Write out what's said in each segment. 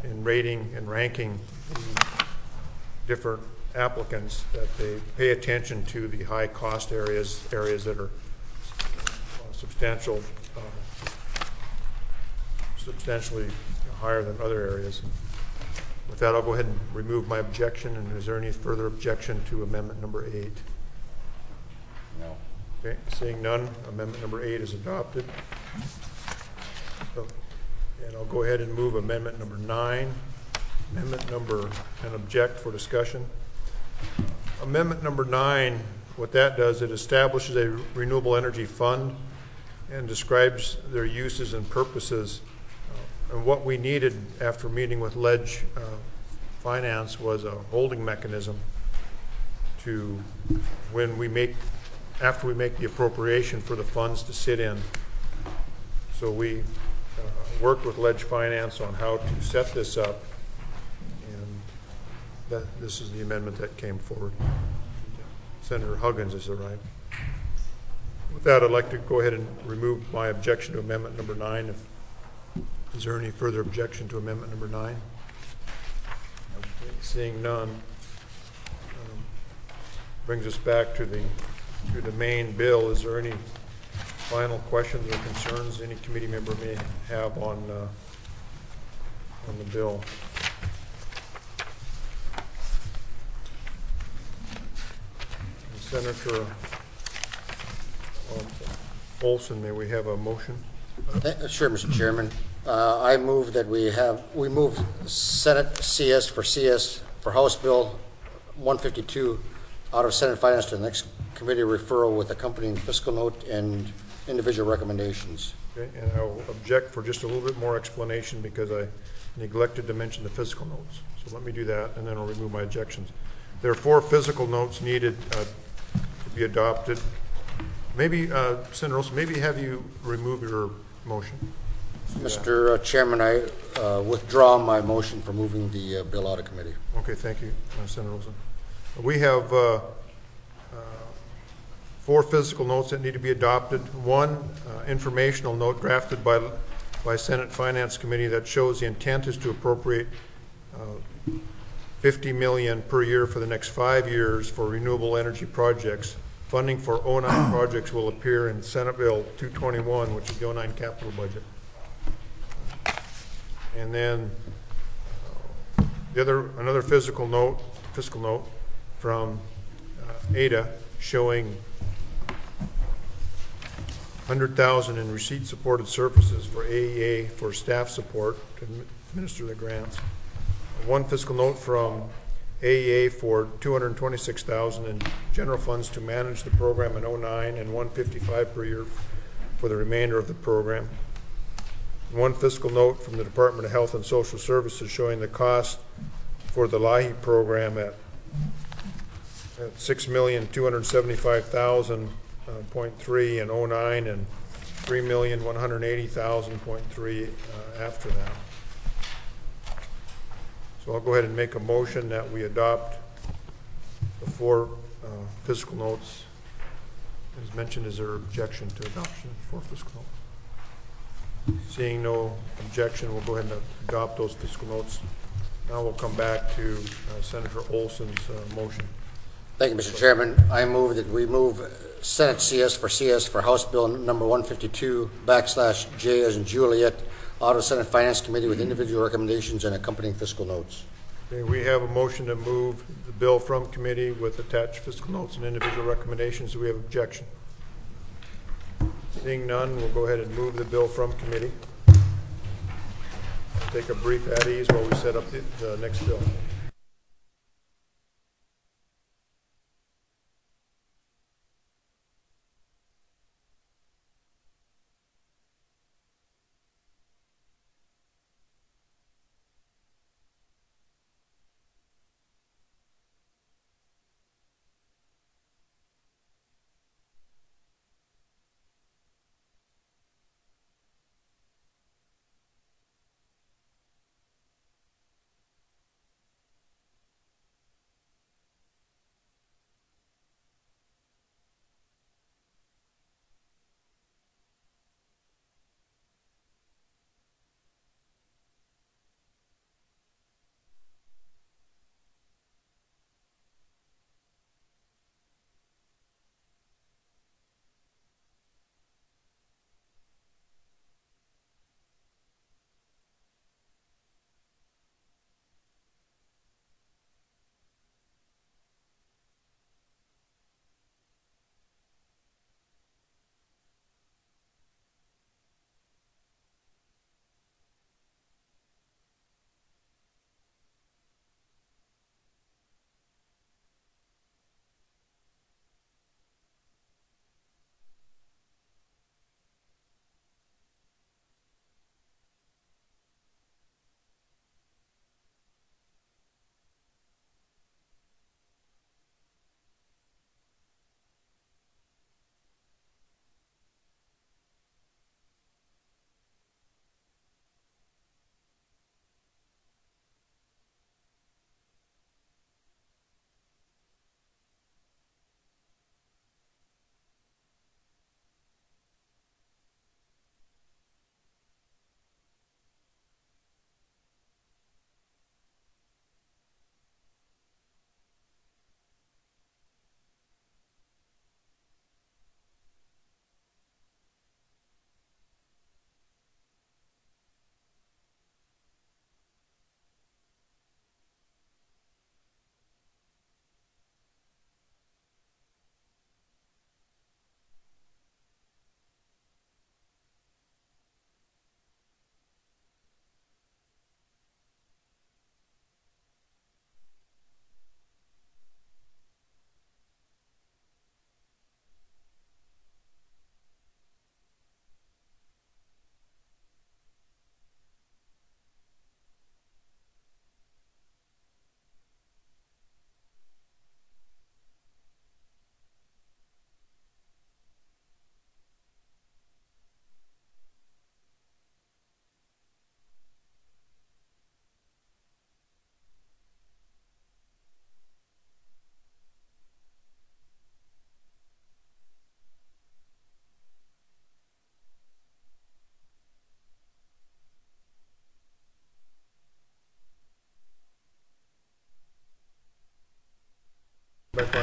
in rating and ranking the different applicants, that they pay attention to the high cost areas that are substantially higher than other areas. With that, I'll go ahead and remove my objection. And is there any further objection to amendment number 8? No. Okay, seeing none, amendment number 8 is adopted. And I'll go ahead and move amendment number 9. And object for discussion. Amendment number 9, what that does, it establishes a renewable energy fund and describes their uses and purposes. And what we needed after meeting with Ledge Finance was a holding mechanism to, after we make the appropriation for the funds to sit in. So we worked with Ledge Finance on how to set this up, and this is the amendment that came forward. Senator Huggins has arrived. With that, I'd like to go ahead and remove my objection to amendment number 9. Is there any further objection to amendment number 9? Okay, seeing none, brings us back to the main bill. Is there any final questions or concerns any committee member may have on the bill? Senator Olson, may we have a motion? Sure, Mr. Chairman. I move that we move Senate CS for House Bill 152 out of Senate Finance to the next committee referral with accompanying fiscal note and individual recommendations. Okay, and I'll object for just a little bit more explanation because I neglected to mention the fiscal notes. So let me do that, and then I'll remove my objections. There are 4 fiscal notes needed to be adopted. Maybe, Senator Olson, maybe have you remove your motion? Mr. Chairman, I withdraw my motion for moving the bill out of committee. Okay, thank you, Senator Olson. We have 4 fiscal notes that need to be adopted. 1 informational note drafted by Senate Finance Committee that shows the intent is to appropriate $50 million per year for the next 5 years for renewable energy projects. Funding for 09 projects will appear in Senate Bill 221, which is the 09 capital budget. And then another fiscal note from Ada showing $100,000 in receipt supported services for AEA for staff support to administer the grants. 1 fiscal note from AEA for $226,000 in general funds to manage the program in 09 and $155,000 per year for the remainder of the program. 1 fiscal note from the Department of Health and Social Services showing the cost for the LAHI program at $6,275,000.3 in 09 and $3,180,000.3 after that. So I'll go ahead and make a motion that we adopt the 4 fiscal notes. As mentioned, is there objection to adoption of 4 fiscal notes? Seeing no objection, we'll go ahead and adopt those fiscal notes. Now we'll come back to Senator Olson's motion. Thank you, Mr. Chairman. I move that we move Senate CS for House Bill number 152/J as in Juliet out of Senate Finance Committee with individual recommendations and accompanying fiscal notes. Okay, we have a motion to move the bill from committee with attached fiscal notes and individual recommendations. Do we have objection? Seeing none, we'll go ahead and move the bill from committee. Take a brief at ease while we set up the next bill.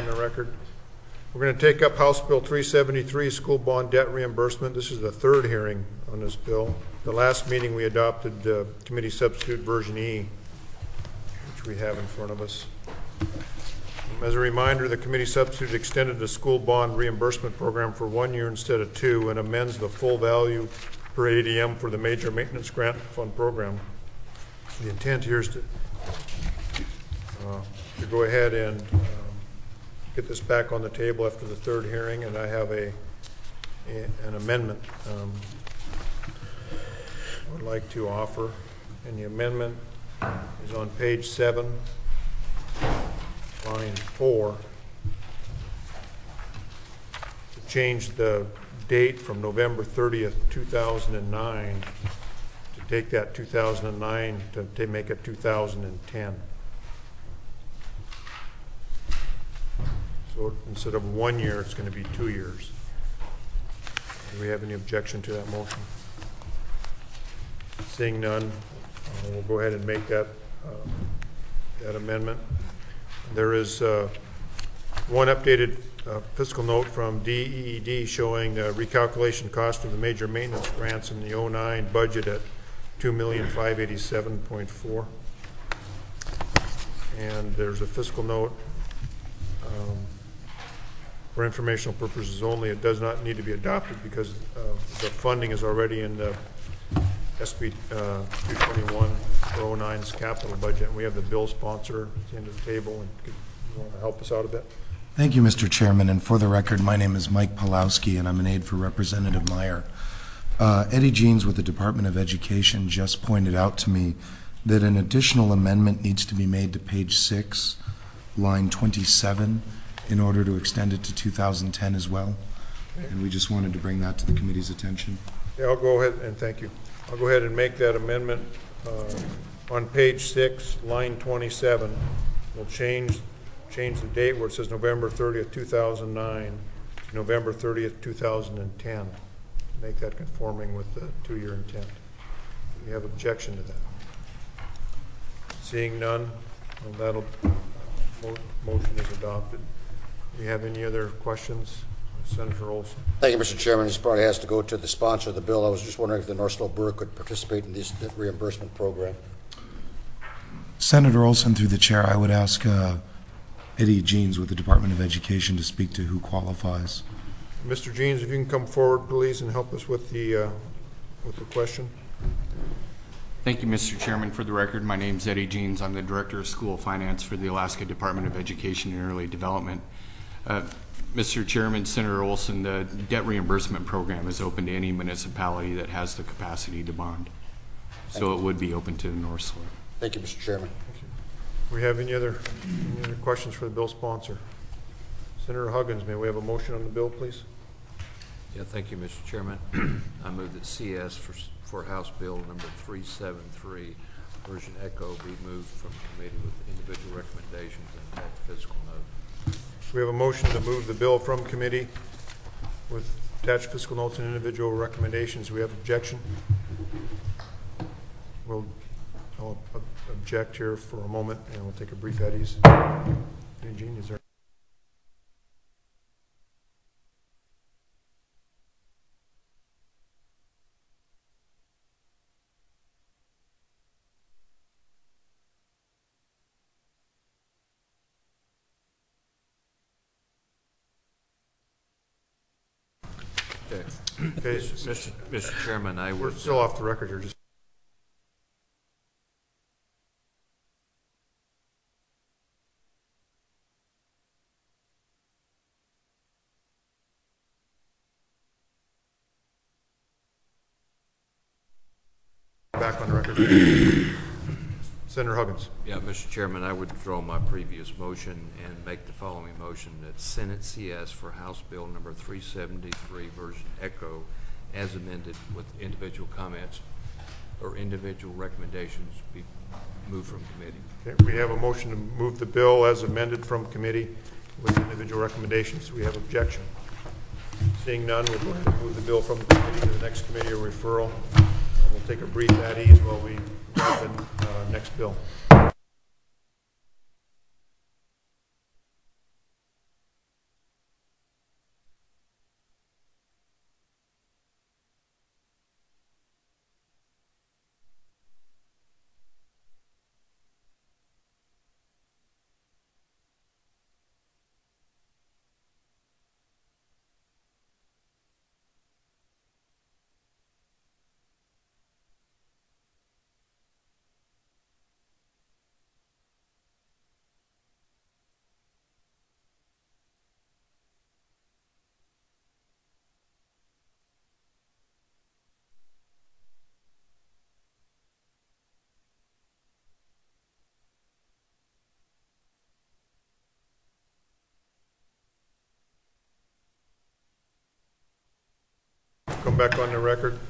the record. We're going to take up House Bill 373, school bond debt reimbursement. This is the third hearing on this bill. The last meeting we adopted committee substitute version E, which we have in front of us. As a reminder, the committee substitute extended the school bond reimbursement program for 1 year instead of 2 and amends the full value per ADM for the major maintenance grant fund program. The intent here is to go ahead and get this back on the table after the third hearing, and I have an amendment I would like to offer, and the amendment is on page 7, line 4, to change the date from November 30th, 2009, to take that 2009 to make it 2010. So instead of 1 year, it's going to be 2 years. Do we have any objection to that motion? Seeing none, we'll go ahead and make that amendment. There is one updated fiscal note from DEED showing the recalculation cost of the major maintenance grants in the 09 budget at $2,587,400. And there's a fiscal note for informational purposes only. It does not need to be adopted because the funding is already in the SB 221 for 09's capital budget. And we have the bill sponsor at the end of the table. And you want to help us out a bit? Thank you, Mr. Chairman. And for the record, my name is Mike Pawlowski, and I'm an aide for Representative Meyer. Eddie Jeans with the Department of Education just pointed out to me that an additional amendment needs to be made to page 6, line 27, in order to extend it to 2010 as well. Okay. And we just wanted to bring that to the committee's attention. Yeah, I'll go ahead, and thank you. I'll go ahead and make that amendment on page 6, line 27. We'll change the date where it says November 30th, 2009 to November 30th, 2010. Make that conforming with the 2-year intent. Do you have objection to that? Seeing none, well, that'll motion is adopted. Do you have any other questions? Senator Olson. Thank you, Mr. Chairman. This probably has to go to the sponsor of the bill. I was just wondering if the North Slope Borough could participate in this reimbursement program. Senator Olson, through the chair, I would ask Eddie Jeans with the Department of Education to speak to who qualifies. Mr. Jeans, if you can come forward, please, and help us with the question. Thank you, Mr. Chairman. For the record, my name is Eddie Jeans. I'm the Director of School Finance for the Alaska Department of Education and Early Development. Mr. Chairman, Senator Olson, the debt reimbursement program is open to any municipality that has the capacity to bond. So it would be open to the North Slope. Thank you, Mr. Chairman. Thank you. Do we have any other questions for the bill sponsor? Senator Huggins, may we have a motion on the bill, please? Yeah, thank you, Mr. Chairman. I move that CS for House Bill number 373, version Echo, be moved from committee with individual recommendations and attached fiscal note. We have a motion to move the bill from committee with attached fiscal notes and individual recommendations. Do we have objection? I'll object here for a moment, and we'll take a brief Eddie's. Eugene, is there? Okay. Mr. Chairman, we're still off the record here. Just back on the record. Senator Huggins. Yeah, Mr. Chairman, I would withdraw my previous motion and make the following motion that Senate CS for House Bill number 373, version Echo, as amended with individual comments or individual recommendations, be moved from committee. Okay, we have a motion to move the bill as amended from committee with individual recommendations. We have objection. Seeing none, we'll go ahead and move the bill from the committee to the next committee or referral. We'll take a brief at ease while we grab the next bill. back on the record.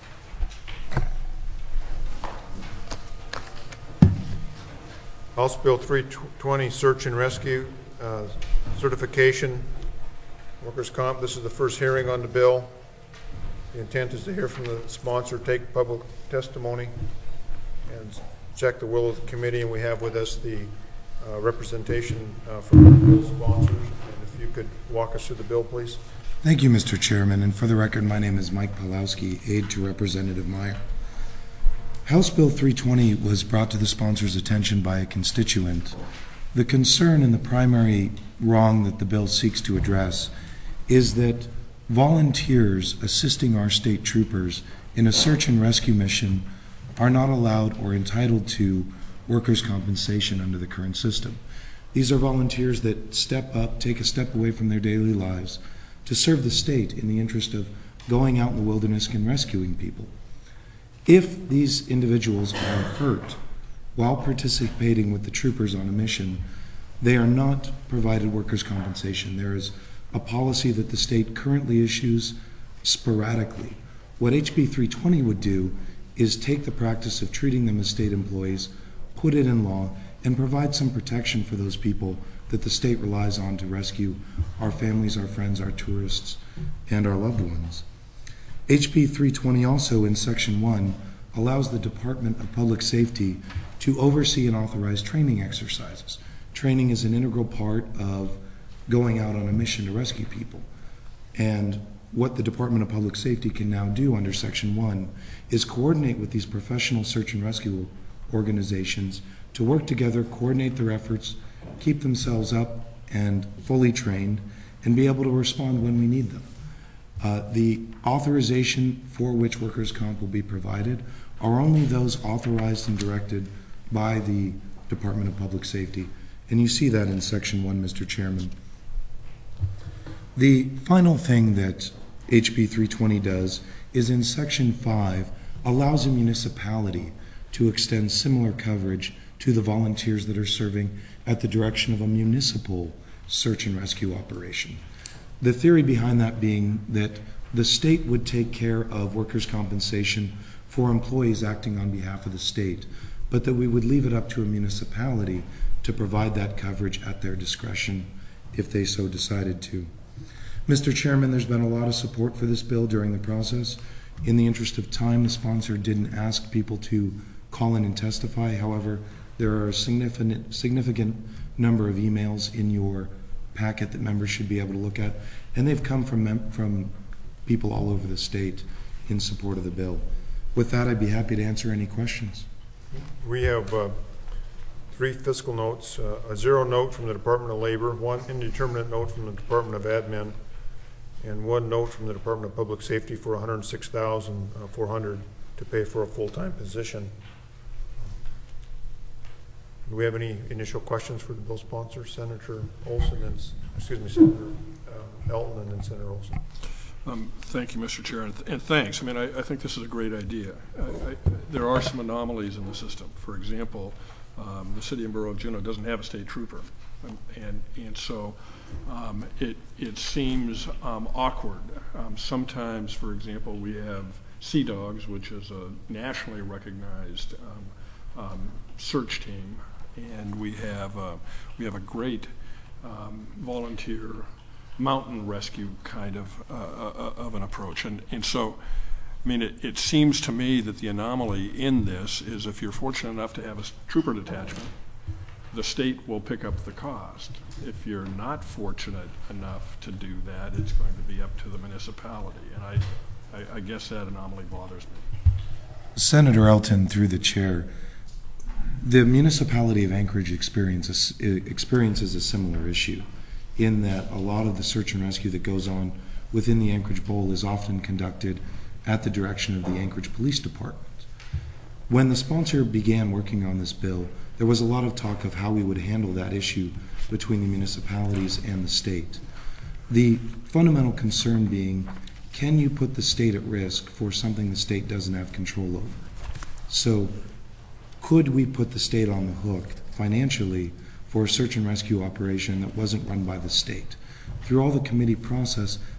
House Bill 320, Search and Rescue, Certification, Workers' Comp. This is the first hearing on the bill. The intent is to hear from the sponsor, take public testimony, and check the will of the committee. And we have with us the representation from the bill sponsors. And if you could walk us through the bill, please. Thank you, Mr. Chairman. And for the record, my name is Mike Pawlowski, aide to Representative Meyer. House Bill 320 was brought to the sponsor's attention by a constituent. The concern and the primary wrong that the bill seeks to address is that volunteers assisting our state troopers in a search and rescue mission are not allowed or entitled to workers' compensation under the current system. These are volunteers that step up, take a step away from their daily lives to serve the state in the interest of going out in the wilderness and rescuing people. If these individuals are hurt while participating with the troopers on a mission, they are not provided workers' compensation. There is a policy that the state currently issues sporadically. What HB 320 would do is take the practice of treating them as state employees, put it in law, and provide some protection for those people that the state relies on to rescue our families, our friends, our tourists, and our loved ones. HB 320 also, in Section 1, allows the Department of Public Safety to oversee and authorize training exercises. Training is an integral part of going out on a mission to rescue people. And what the Department of Public Safety can now do under Section 1 is coordinate with these professional search and rescue organizations to work together, coordinate their efforts, keep themselves up and fully trained, and be able to respond when we need them. The authorization for which workers' comp will be provided are only those authorized and directed by the Department of Public Safety. And you see that in Section 1, Mr. Chairman. The final thing that HB 320 does is in Section 5 allows a municipality to extend similar coverage to the volunteers that are serving at the direction of a municipal search and rescue operation. The theory behind that being that the state would take care of workers' compensation for employees acting on behalf of the state, but that we would leave it up to a municipality to provide that coverage at their discretion if they so decided to. Mr. Chairman, there's been a lot of support for this bill during the process. In the interest of time, the sponsor didn't ask people to call in and testify. However, there are a significant number of emails in your packet that members should be able to look at, and they've come from people all over the state in support of the bill. With that, I'd be happy to answer any questions. We have 3 fiscal notes, a 0 note from the Department of Labor, 1 indeterminate note from the Department of Admin, and 1 note from the Department of Public Safety for $106,400 to pay for a full-time position. Do we have any initial questions for the bill sponsor, Senator Olson, and Senator Elton, and then Senator Olson? Thank you, Mr. Chair, and thanks. I mean, I think this is a great idea. There are some anomalies in the system. For example, the city and borough of Juneau doesn't have a state trooper, and so it seems awkward. Sometimes, for example, we have Sea Dogs, which is a nationally recognized search team, and we have a great volunteer mountain rescue kind of an approach, and so I mean it seems to me that the anomaly in this is if you're fortunate enough to have a trooper detachment, the state will pick up the cost. If you're not fortunate enough to do that, it's going to be up to the municipality, and I guess that anomaly bothers me. Senator Elton, through the chair, the municipality of Anchorage experiences a similar issue in that a lot of the search and rescue that goes on within the Anchorage Bowl is often conducted at the direction of the Anchorage Police Department. When the sponsor began working on this bill, there was a lot of talk of how we would handle that issue between the municipalities and the state. The fundamental concern being, can you put the state at risk for something the state doesn't have control over? So could we put the state on the hook financially for a search and rescue operation that wasn't run by the state? Through all the committee process,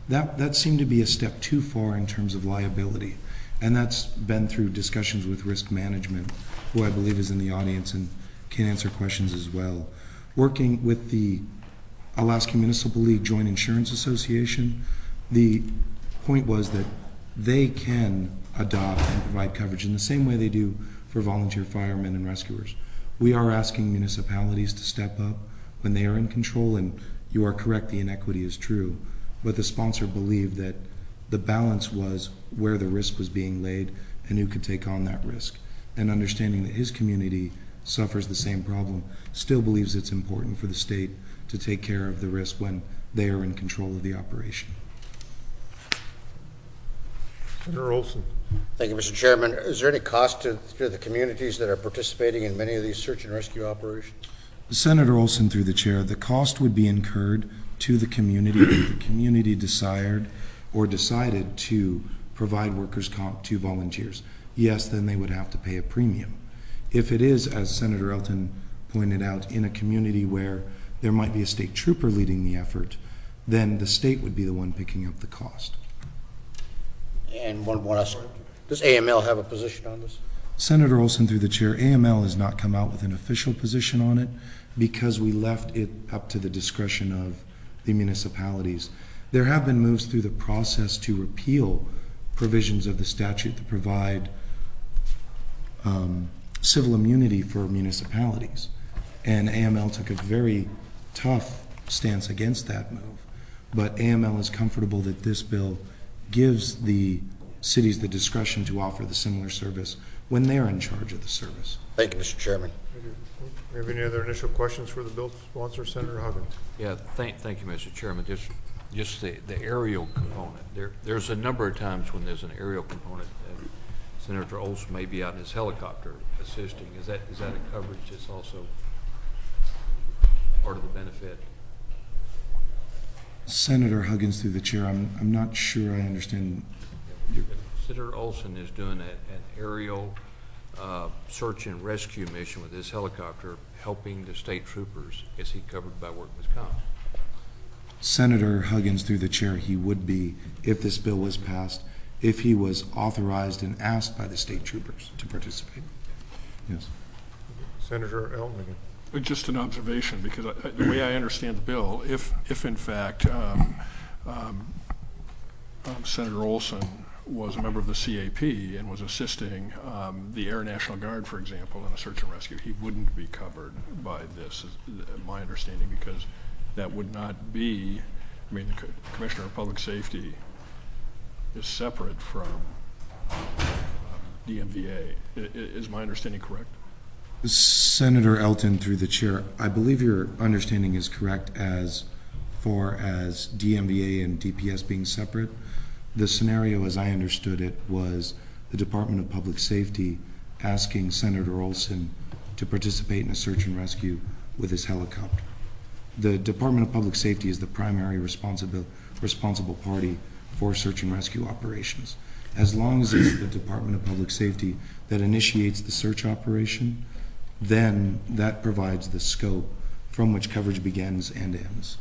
That seemed to be a step too far in terms of liability. And that's been through discussions with risk management, who I believe is in the audience and can answer questions as well. Working with the Alaska Municipal League Joint Insurance Association, the point was that they can adopt and provide coverage in the same way they do for volunteer firemen and rescuers. We are asking municipalities to step up when they are in control, and you are correct, the inequity is true. But the sponsor believed that the balance was where the risk was being laid and who could take on that risk. And understanding that his community suffers the same problem, still believes it's important for the state to take care of the risk when they are in control of the operation. Senator Olson. Thank you, Mr. Chairman. Is there any cost to the communities that are participating in many of these search and rescue operations? Senator Olson, through the chair, the cost would be incurred to the community if the community desired or decided to provide workers' comp to volunteers. Yes, then they would have to pay a premium. If it is, as Senator Elton pointed out, in a community where there might be a state trooper leading the effort, then the state would be the one picking up the cost. And one last, does AML have a position on this? Senator Olson, through the chair, AML has not come out with an official position on it because we left it up to the discretion of the municipalities. There have been moves through the process to repeal provisions of the statute that provide civil immunity for municipalities. And AML took a very tough stance against that move. But AML is comfortable that this bill gives the cities the discretion to offer the similar service when they're in charge of the service. Thank you, Mr. Chairman. We have any other initial questions for the bill sponsor, Senator Huggins? Yeah, thank you, Mr. Chairman. Just the aerial component. There's a number of times when there's an aerial component, and Senator Olson may be out in his helicopter assisting. Is that a coverage that's also part of the benefit? Senator Huggins, through the chair, I'm not sure I understand. Senator Olson is doing an aerial search and rescue mission with his helicopter, helping the state troopers. Is he covered by workman's comp? Senator Huggins, through the chair, he would be if this bill was passed, if he was authorized and asked by the state troopers to participate. Yes. Senator Elton again. Just an observation, because the way I understand the bill, if in fact Senator Olson was a member of the CAP and was assisting the Air National Guard, for example, in a search and rescue, he wouldn't be covered by this, is my understanding, because that would not be, I mean, the Commissioner of Public Safety is separate from DMVA. Is my understanding correct? Senator Elton, through the chair, I believe your understanding is correct as far as DMVA and DPS being separate. The scenario, as I understood it, was the Department of Public Safety asking Senator Olson to participate in a search and rescue with his helicopter. The Department of Public Safety is the primary responsible party for search and rescue operations. As long as it's the Department of Public Safety that initiates the search operation, then that provides the scope from which coverage begins and ends.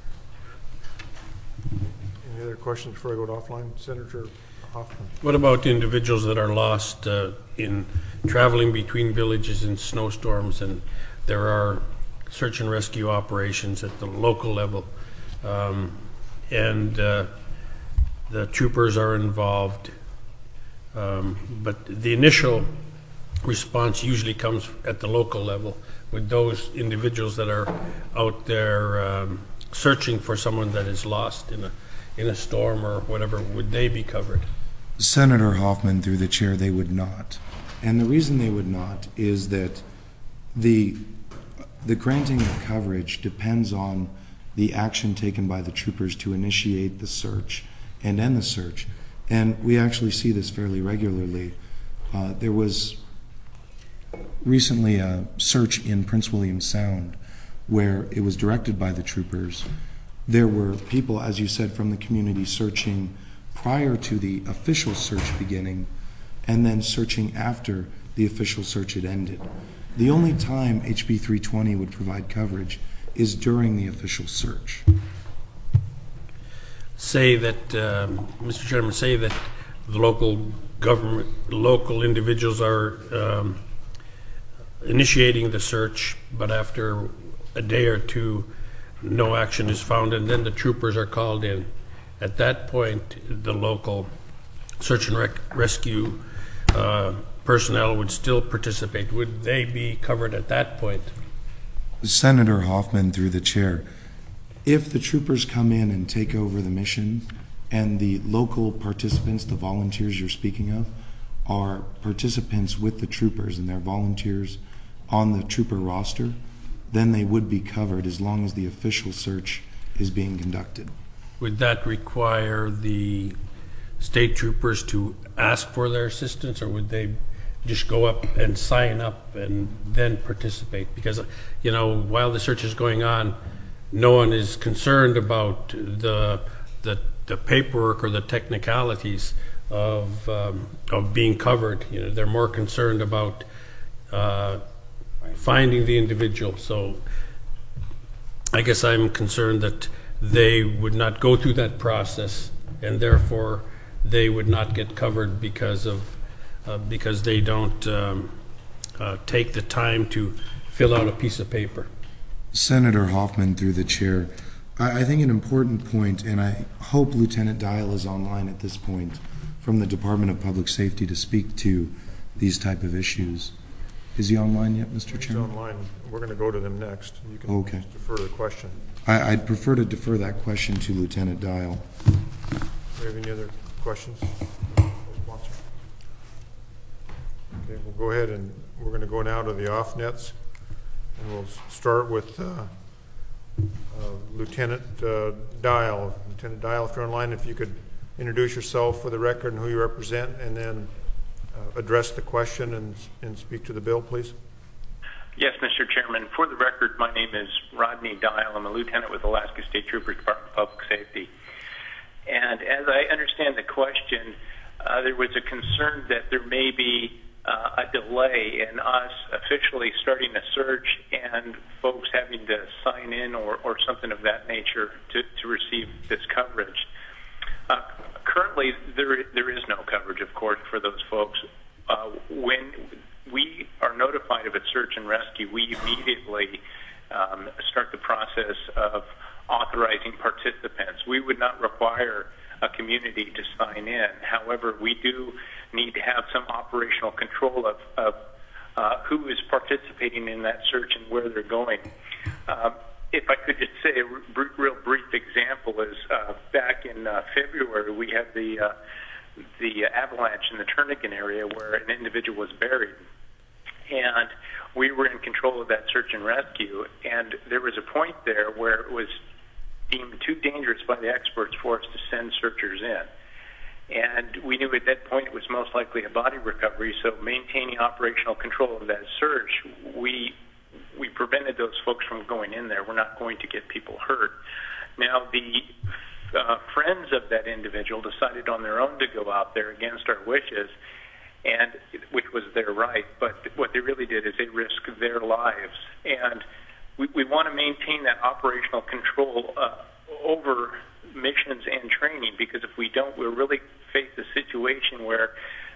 Any other questions before I go to offline? Senator Hoffman. What about individuals that are lost in traveling between villages in snowstorms, and there are search and rescue operations at the local level, and the troopers are involved, but the initial response usually comes at the local level with those individuals that are out there searching for someone that is lost in a storm or whatever. Would they be covered? Senator Hoffman, through the chair, they would not. And the reason they would not is that the granting of coverage depends on the action taken by the troopers to initiate the search and end the search. And we actually see this fairly regularly. There was recently a search in Prince William Sound where it was directed by the troopers. There were people, as you said, from the community searching prior to the official search beginning and then searching after the official search had ended. The only time HB 320 would provide coverage is during the official search. say that, Mr. Chairman, say that the local government, local individuals are initiating the search, but after a day or two, no action is found, and then the troopers are called in. At that point, the local search and rescue personnel would still participate. Would they be covered at that point? Senator Hoffman, through the chair, if the troopers come in and take over the mission and the local participants, the volunteers you're speaking of, are participants with the troopers and they're volunteers on the trooper roster, then they would be covered as long as the official search is being conducted. Would that require the state troopers to ask for their assistance, or would they just go up and sign up and then participate? Because, you know, while the search is going on, no one is concerned about the paperwork or the technicalities of being covered. You know, they're more concerned about finding the individual. So I guess I'm concerned that they would not go through that process, and therefore they would not get covered because they don't take the time to fill out a piece of paper. Senator Hoffman, through the chair, I think an important point, and I hope Lieutenant Dial is online at this point from the Department of Public Safety to speak to these type of issues. Is he online yet, Mr. Chairman? He's online. We're going to go to them next. You can Okay. defer the question. I'd prefer to defer that question to Lieutenant Dial. Do we have any other questions? Sponsor? Okay, we'll go ahead and we're going to go now to the off nets, and we'll start with Lieutenant Dial. Lieutenant Dial, if you're online, if you could introduce yourself for the record and who you represent, and then address the question and speak to the bill, please. Yes, Mr. Chairman. For the record, my name is Rodney Dial. I'm a lieutenant with Alaska State Troopers Department of Public Safety. And as I understand the question, there was a concern that there may be a delay in us officially starting a search and folks having to sign in or something of that nature to receive this coverage. Currently, there is no coverage, of course, for those folks. When we are notified of a search and rescue, we immediately start the process of authorizing participants. We would not require a community to sign in. However, we do need to have some operational control of who is participating in that search and where they're going. If I could just say a real brief example is back in February, we had the avalanche in the Turnagain area where an individual was buried. And we were in control of that search and rescue. And there was a point there where it was deemed too dangerous by the experts for us to send searchers in. And we knew at that point it was most likely a body recovery, so maintaining operational control of that search, we prevented those folks from going in there. We're not going to get people hurt. Now, the friends of that individual decided on their own to go out there against our wishes, and which was their right, but what they really did is they risked their lives. And we want to maintain that operational control over missions and training, because if we don't, we'll really face a situation where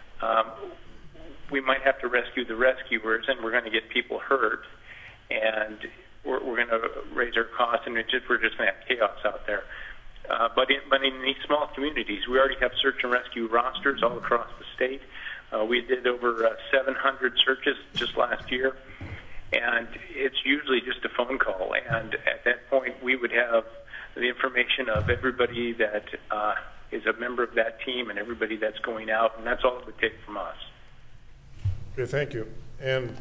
we might have to rescue the rescuers, and we're going to get people hurt, and we're going to raise our costs, and we're just going to have chaos out there. But in these small communities, we already have search and rescue rosters all across the state. We did over 700 searches just last year, and it's usually just a phone call. And at that point, we would have the information of everybody that is a member of that team and everybody that's going out, and that's all it would take from us. Okay, thank you. And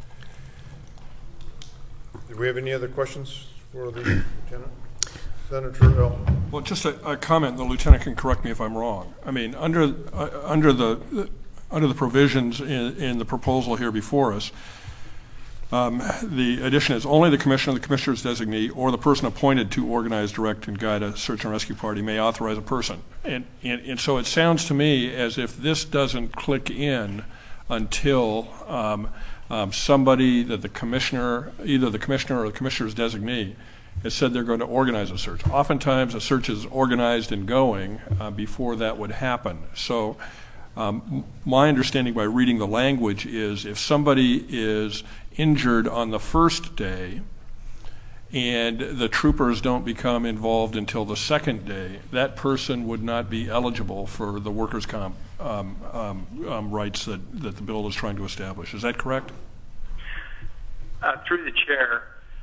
do we have any other questions for the lieutenant? Senator L. Well, just a comment. The lieutenant can correct me if I'm wrong. I mean, under the provisions in the proposal here before us, the addition is only the commissioner, the commissioner's designee, or the person appointed to organize, direct, and guide a search and rescue party may authorize a person. And so it sounds to me as if this doesn't click in until somebody that the commissioner, either the commissioner or the commissioner's designee, has said they're going to organize a search. Oftentimes, a search is organized and going before that would happen. So my understanding by reading the language is if somebody is injured on the first day and the troopers don't become involved until the second day, that person would not be eligible for the workers' comp rights that the bill is trying to establish. Is that correct? Through the chair,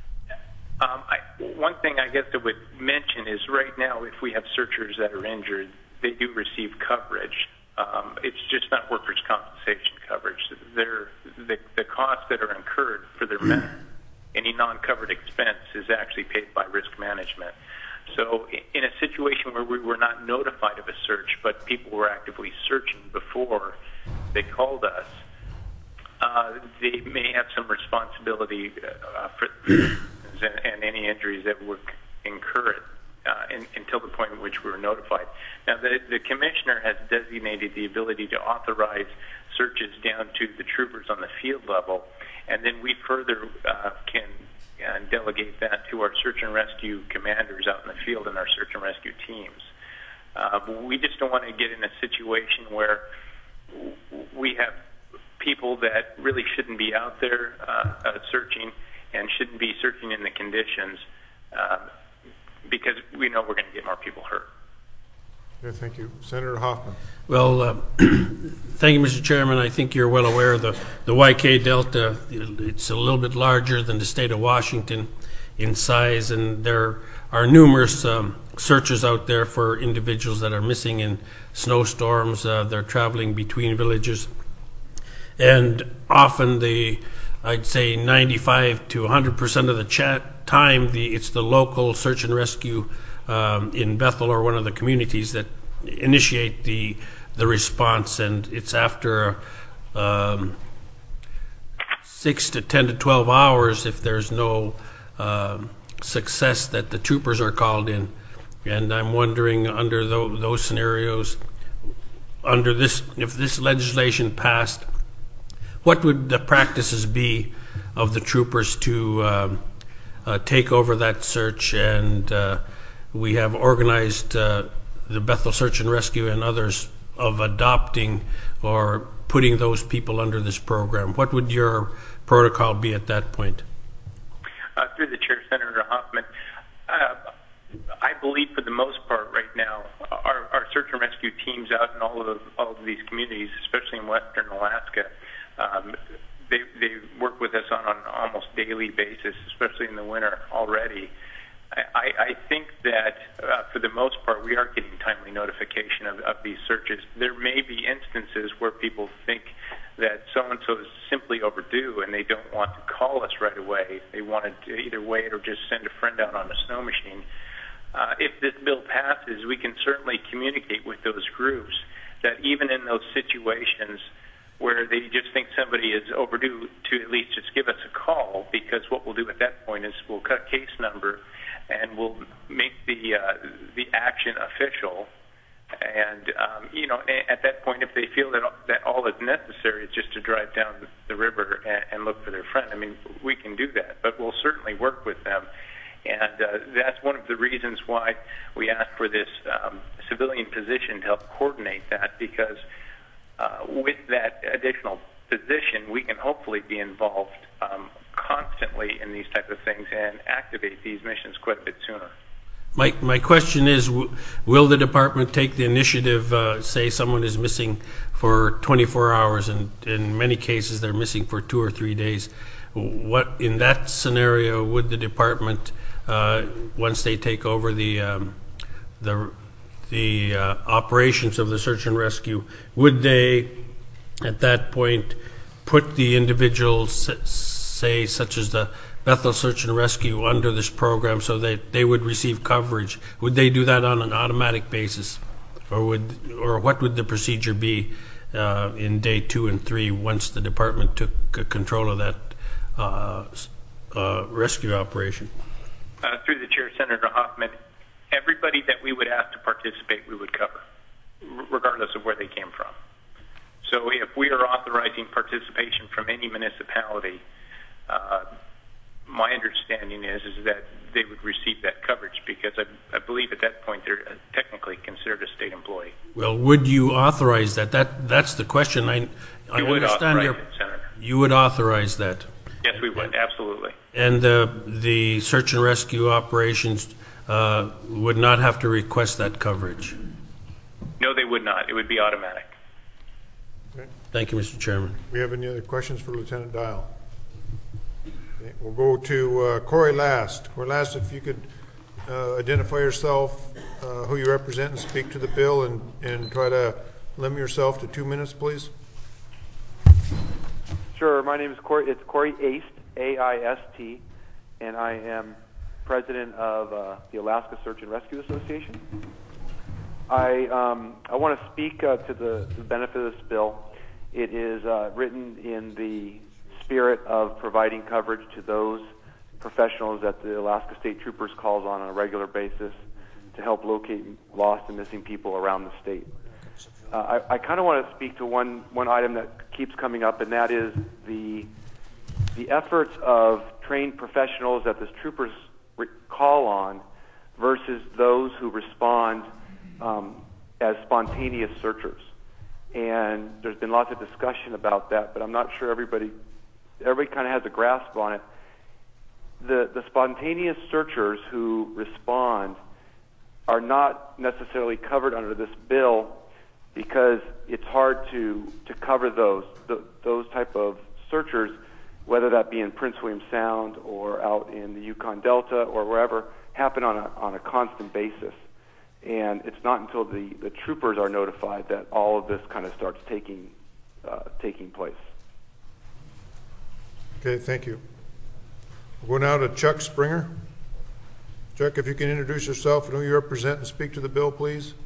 one thing I guess I would mention is right now if we have searchers that are injured, they do receive coverage. It's just not workers' compensation coverage. The costs that are incurred for their men, any non-covered expense is actually paid by risk management. So in a situation where we were not notified of a search, but people were actively searching before they called us, they may have some responsibility for and any injuries that would incur it until the point in which we were notified. Now, the commissioner has designated the ability to authorize searches down to the troopers on the field level, and then we further can delegate that to our search and rescue commanders out in the field and our search and rescue teams. We just don't want to get in a situation where we have people that really shouldn't be out there searching and shouldn't be searching in the conditions because we know we're going to get more people hurt. Okay, thank you. Senator Hoffman. Well, thank you, Mr. Chairman. I think you're well aware of the YK Delta. It's a little bit larger than the state of Washington in size, and there are numerous searches out there for individuals that are missing in snowstorms. They're traveling between villages. And often I'd say 95 to 100% of the time, it's the local search and rescue in Bethel or one of the communities that initiate the response, and it's after 6 to 10 to 12 hours if there's no success that the troopers are called in. And I'm wondering under those scenarios, if this legislation passed, what would the practices be of the troopers to take over that search? And we have organized the Bethel Search and Rescue and others of adopting or putting those people under this program. What would your protocol be at that point? Through the chair, Senator Hoffman, I believe for the most part right now, our search and rescue teams out in all of these communities, especially in western Alaska, they work with us on an almost daily basis, especially in the winter already. I think that for the most part we are getting timely notification of these searches. There may be instances where people think that so-and-so is simply overdue and they don't want to call us right away. They wanted to either wait or just send a friend out on a snow machine. If this bill passes, we can certainly communicate with those groups that even in those situations where they just think somebody is overdue, to at least just give us a call, because what we'll do at that point is we'll cut case number and we'll make the action official. And at that point, if they feel that all is necessary is just to drive down the river and look for their friend, I mean, we can do that. But we'll certainly work with them. And that's one of the reasons why we asked for this civilian position to help coordinate that, because with that additional position, we can hopefully be involved constantly in these type of things and activate these missions quite a bit sooner. My question is, will the department take the initiative, say someone is missing for 24 hours, and in many cases they're missing for 2 or 3 days? What, in that scenario, would the department, once they take over the operations of the search and rescue, would they at that point put the individuals, say such as the Bethel Search and Rescue, under this program so that they would receive coverage? Would they do that on an automatic basis, or what would the procedure be in day 2 and 3 once the department took control of that rescue operation? Through the chair, Senator Hoffman, everybody that we would ask to participate, we would cover, regardless of where they came from. So if we are authorizing participation from any municipality, my understanding is that they would receive that coverage because I believe at that point they're technically considered a state employee. Well, would you authorize that? That's the question. I You would understand authorize it, Senator. you would authorize that. Yes, we would, absolutely. And the search and rescue operations would not have to request that coverage. No, they would not. It would be automatic. Okay. Thank you, Mr. Chairman. We have any other questions for Lieutenant Dial? Okay, we'll go to Corey Last. Corey Last, if you could identify yourself, who you represent, and speak to the bill, and try to limit yourself to 2 minutes, please. Sure. My name is Corey. It's Corey Aist, A-I-S-T, and I am president of the Alaska Search and Rescue Association. I want to speak to the benefit of this bill. It is written in the spirit of providing coverage to those professionals that the Alaska State Troopers calls on a regular basis to help locate lost and missing people around the state. I kind of want to speak to one item that keeps coming up, and that is the efforts of trained professionals that the troopers call on versus those who respond as spontaneous searchers. And there's been lots of discussion about that, but I'm not sure everybody kind of has a grasp on it. The spontaneous searchers who respond are not necessarily covered under this bill because it's hard to cover those type of searchers, whether that be in Prince William Sound or out in the Yukon Delta or wherever, happen on a constant basis. And it's not until the troopers are notified that all of this kind of starts taking place. Okay, thank you. We'll go now to Chuck Springer. Chuck, if you can introduce yourself and who you represent and speak to the bill, please.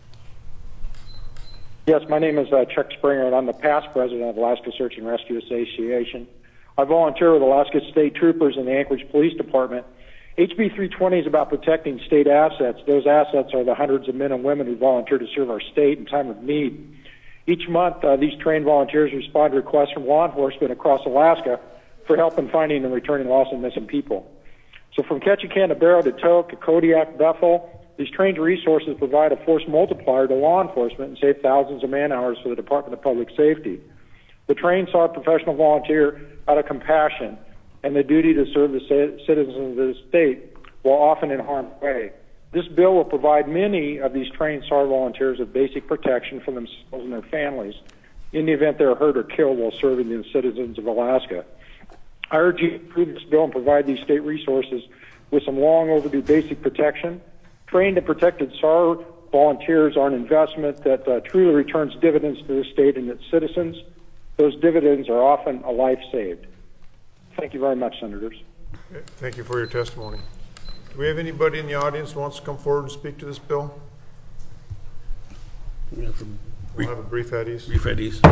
Yes, my name is Chuck Springer, and I'm the past president of Alaska Search and Rescue Association. I volunteer with Alaska State Troopers and the Anchorage Police Department. HB 320 is about protecting state assets. Those assets are the hundreds of men and women who volunteer to serve our state in time of need. Each month, these trained volunteers respond to requests from law enforcement across Alaska for help in finding and returning lost and missing people. So from Ketchikan to Barrow to Tok, Kodiak, Bethel, these trained resources provide a force multiplier to law enforcement and save thousands of man-hours for the Department of Public Safety. The trained SAR professional volunteer out of compassion and the duty to serve the citizens of the state while often in harm's way. This bill will provide many of these trained SAR volunteers with basic protection for themselves and their families in the event they are hurt or killed while serving the citizens of Alaska. I urge you to approve this bill and provide these state resources with some long overdue basic protection. Trained and protected SAR volunteers are an investment that truly returns dividends to the state and its citizens. Those dividends are often a life saved. Thank you very much, Senators. Okay, thank you for your testimony. Do we have anybody in the audience who wants to come forward and speak to this bill? We'll have a brief at ease. Brief at ease.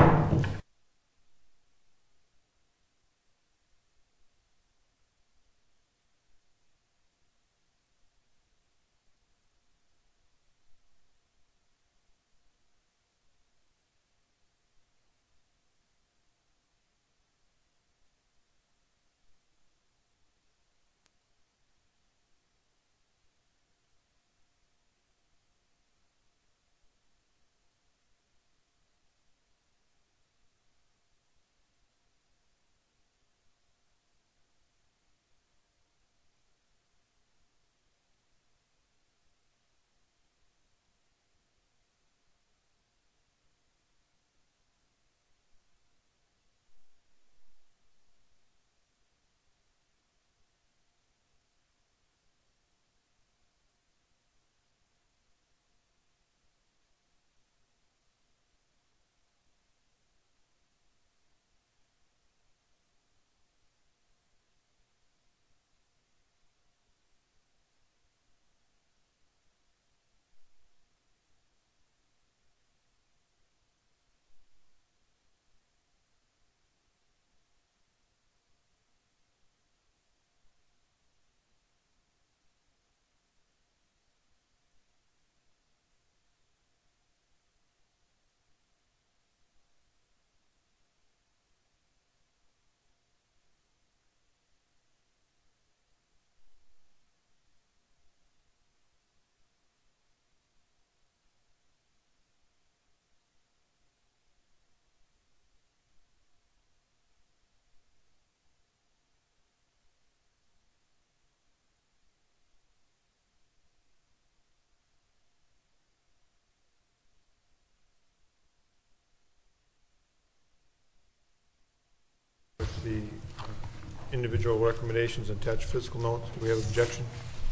the individual recommendations and attached fiscal notes. Do we have objection?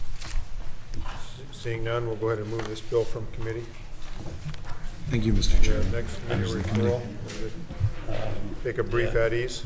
Seeing none, we'll go ahead and move this bill from committee. Thank you, Mr. Chairman. Next committee referral. Take a brief at ease.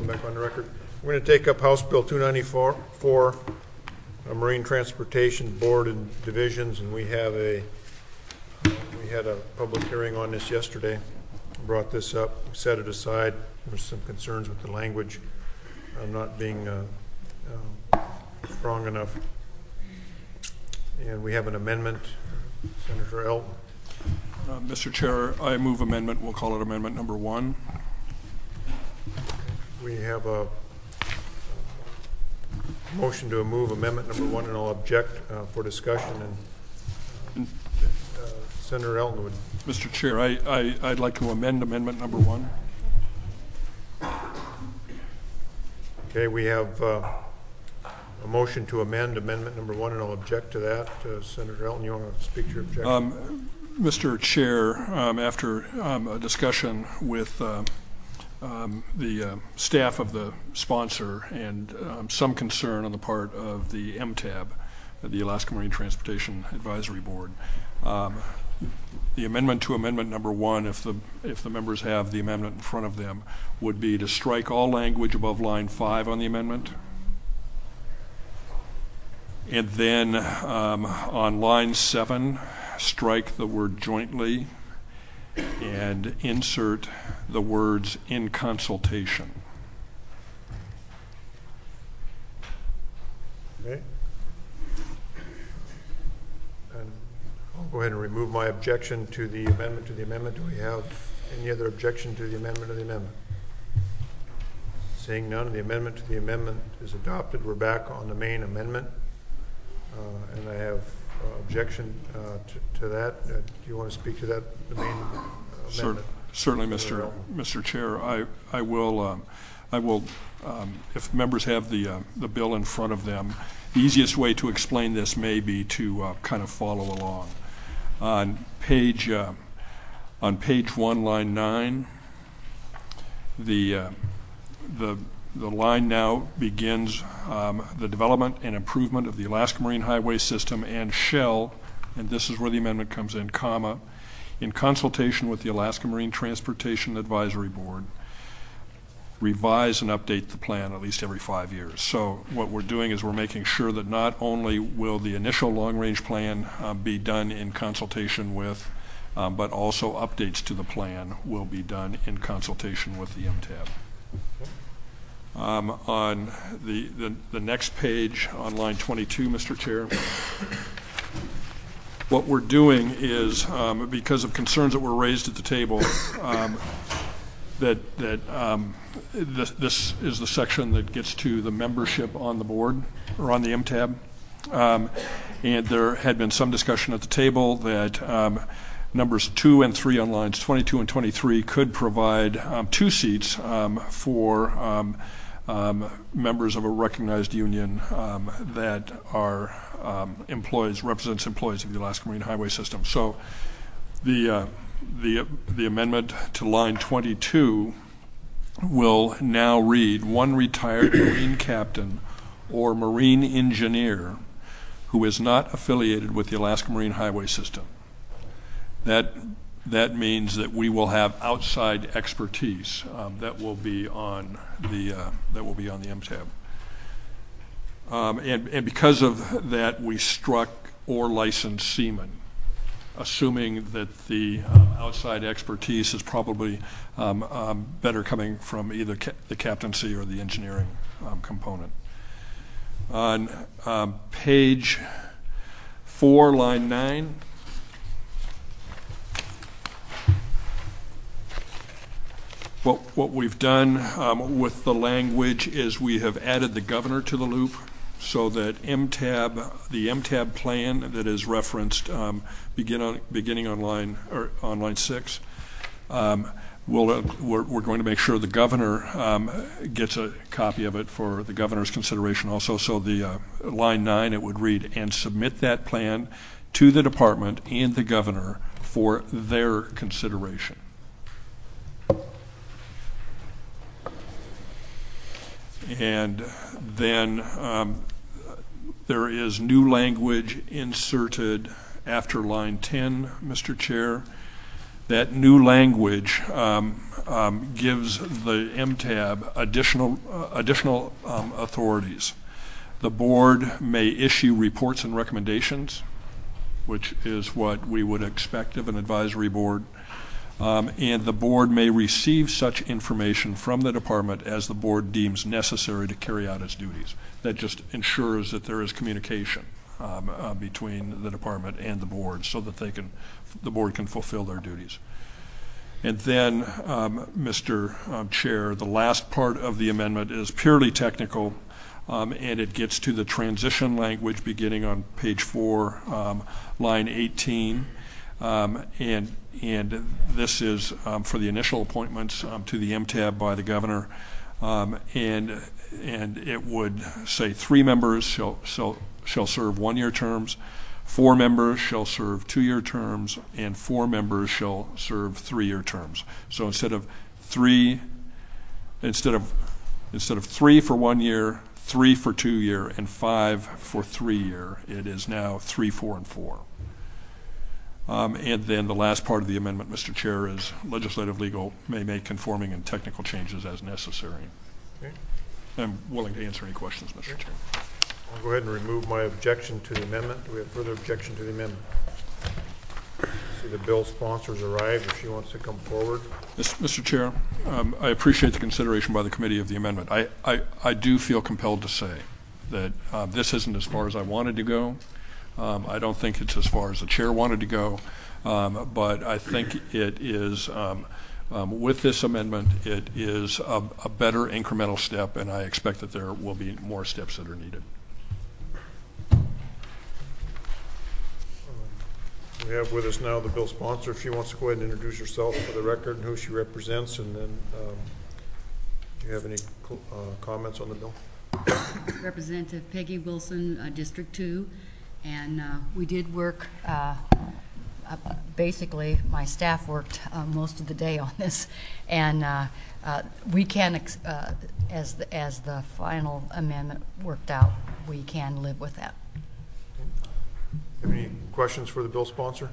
come back on the record. We're going to take up House Bill 294, Marine Transportation Board and Divisions, and we had a public hearing on this yesterday. Brought this up, set it aside. There's some concerns with the language not being strong enough. And we have an amendment. Senator Elton. Mr. Chair, I move amendment. We'll call it amendment number 1. We have a motion to move amendment number 1, and I'll object for discussion. And Senator Elton would. Mr. Chair, I'd like to amend amendment number 1. Okay, we have a motion to amend amendment number 1, and I'll object to that. Senator Elton, you want to speak to your objection? Mr. Chair, after a discussion with the staff of the sponsor and some concern on the part of the MTAB, the Alaska Marine Transportation Advisory Board, the amendment to amendment number 1, if the members have the amendment in front of them, would be to strike all language above line 5 on the amendment. And then on line 7, strike the word jointly and insert the words in consultation. Okay. And I'll go ahead and remove my objection to the amendment. Do we have any other objection to the amendment of the amendment? Seeing none, the amendment to the amendment is adopted. We're back on the main amendment. And I have objection to that. Do you want to speak to that, the main amendment? Certainly, Mr. Chair. I will, if members have the bill in front of them, the easiest way to explain this may be to kind of follow along. On page 1, line 9, the line now begins the development and improvement of the Alaska Marine Highway System and shall, and this is where the amendment comes in, comma, in consultation with the Alaska Marine Transportation Advisory Board, revise and update the plan at least every 5 years. So what we're doing is we're making sure that not only will the initial long-range plan be done in consultation with, but also updates to the plan will be done in consultation with the MTAB. On the next page, on line 22, Mr. Chair, what we're doing is, because of concerns that were raised at the table, this is the section that gets to the membership on the board, or on the MTAB. And there had been some discussion at the table that numbers 2 and 3 on lines 22 and 23 could provide 2 seats for members of a recognized union that are represents employees of the Alaska Marine Highway System. So the amendment to line 22 will now read, one retired Marine captain or Marine engineer who is not affiliated with the Alaska Marine Highway System. That means that we will have outside expertise that will be on the MTAB. And because of that, we struck or licensed seamen, assuming that the outside expertise is probably better coming from either the captaincy or the engineering component. On page 4, line 9, what we've done with the language is we have added the governor to the loop, so that the MTAB plan that is referenced beginning on line 6, we're going to make sure the governor gets a copy of it for the governor's consideration also. So the line 9, it would read, and submit that plan to the department and the governor for their consideration. And then there is new language inserted after line 10, Mr. Chair, That new language gives the MTAB additional authorities. The board may issue reports and recommendations, which is what we would expect of an advisory board. And the board may receive such information from the department as the board deems necessary to carry out its duties. That just ensures that there is communication between the department and the board so that the board can fulfill their duties. And then, Mr. Chair, the last part of the amendment is purely technical, and it gets to the transition language beginning on page 4, line 18. And this is for the initial appointments to the MTAB by the governor. And it would say 3 members shall serve 1-year terms, 4 members shall serve 2-year terms, and 4 members shall serve 3-year terms. So instead of 3 for 1 year, 3 for 2 year, and 5 for 3 year, it is now 3, 4, and 4. And then the last part of the amendment, Mr. Chair, is legislative legal may make conforming and technical changes as necessary. Okay. I'm willing to answer any questions, Mr. Chair. I'll go ahead and remove my objection to the amendment. Do we have further objection to the amendment? See the bill sponsor's arrived. If she wants to come forward. Mr. Chair, I appreciate the consideration by the committee of the amendment. I do feel compelled to say that this isn't as far as I wanted to go. I don't think it's as far as the chair wanted to go, but I think it is, with this amendment, it is a better incremental step, and I expect that there will be more steps that are needed. We have with us now the bill sponsor. If she wants to go ahead and introduce herself for the record and who she represents, and then do you have any comments on the bill? Representative Peggy Wilson, District 2, and we did work, basically my staff worked most of the day on this, and we can, as the final amendment worked out, we can live with that. Have any questions for the bill sponsor?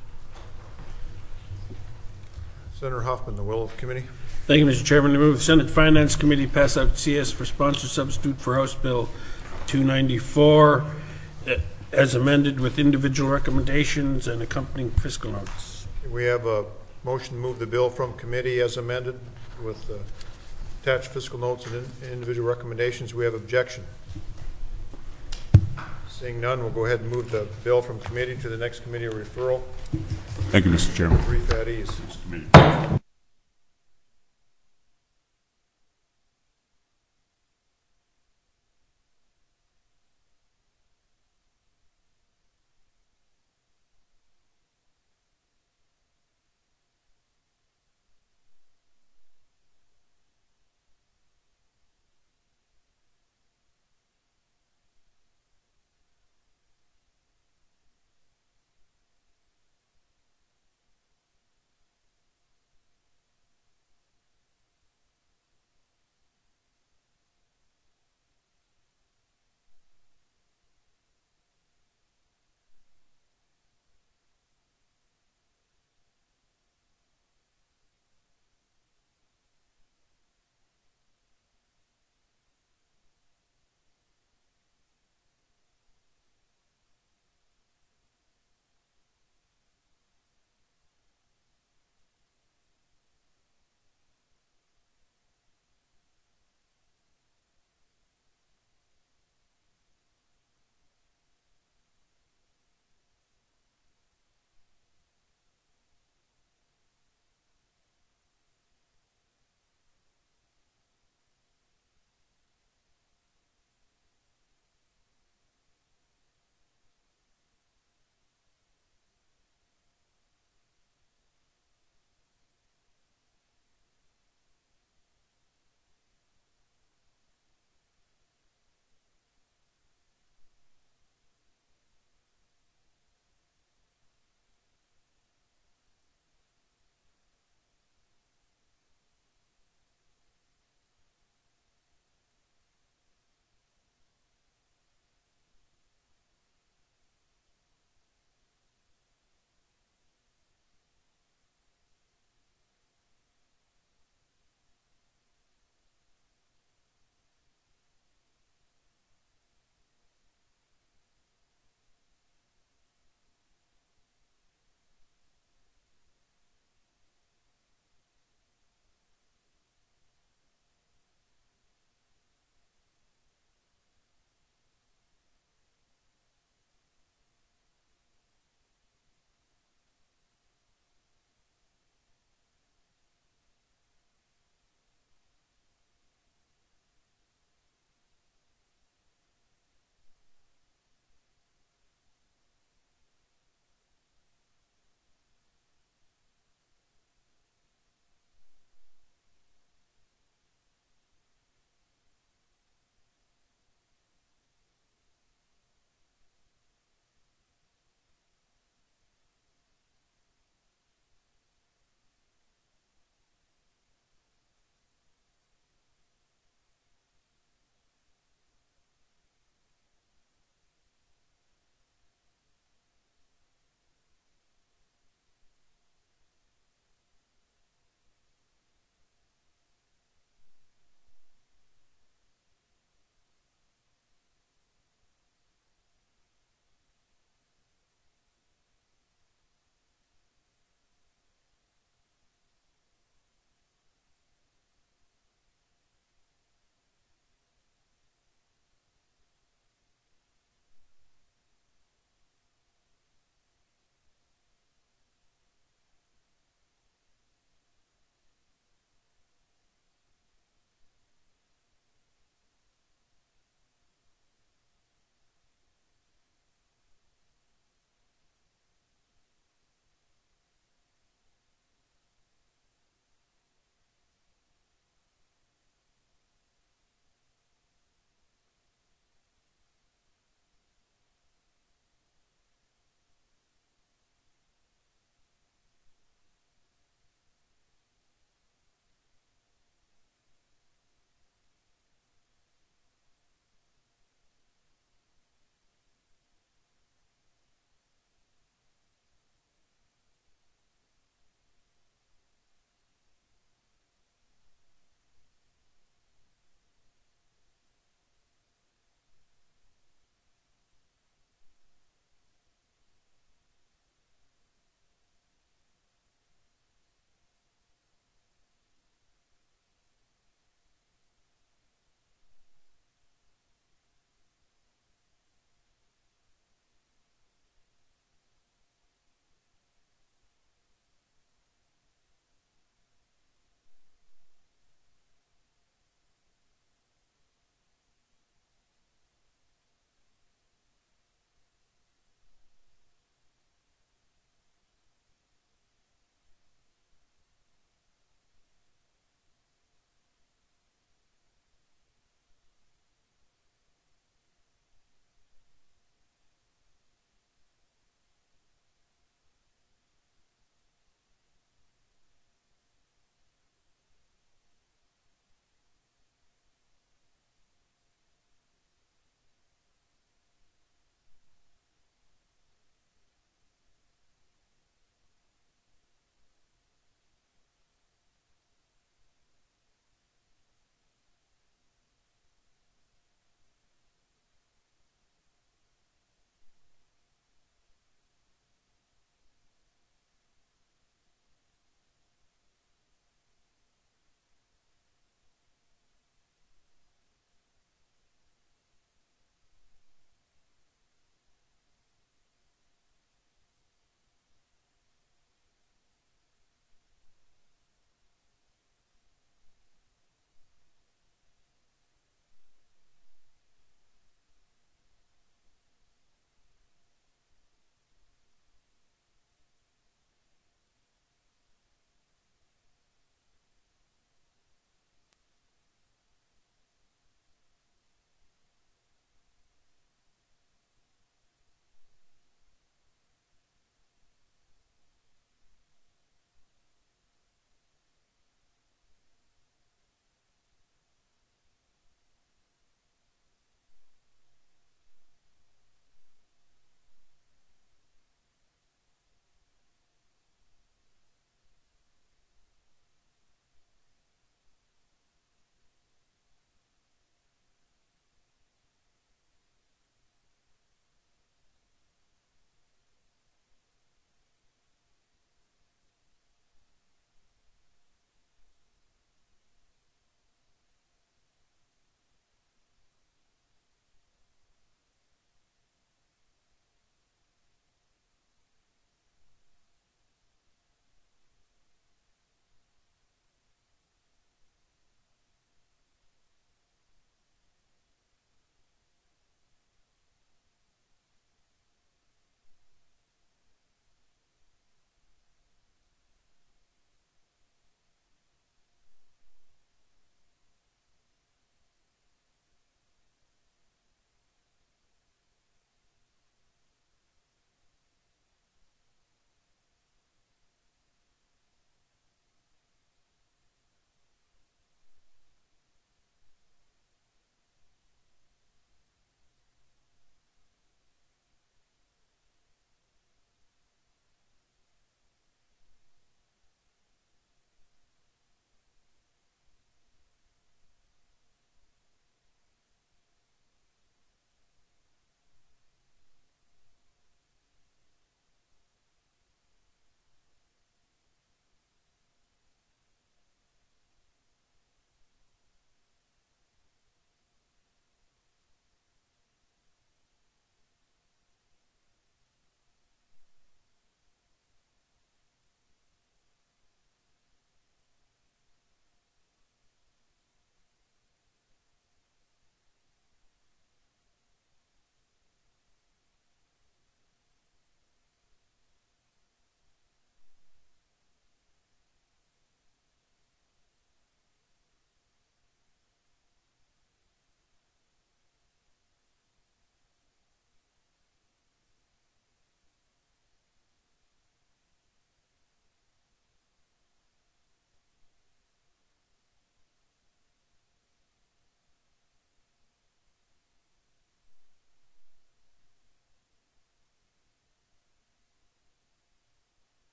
Senator Huffman, the will of the committee. Thank you, Mr. Chairman. I move the Senate Finance Committee pass out CS for sponsor substitute for House Bill 294 as amended with individual recommendations and accompanying fiscal notes. We have a motion to move the bill from committee as amended with attached fiscal notes and individual recommendations. We have objection. Seeing none, we'll go ahead and move the bill from committee to the next committee of referral. Thank you, Mr. Chairman. Brief at ease.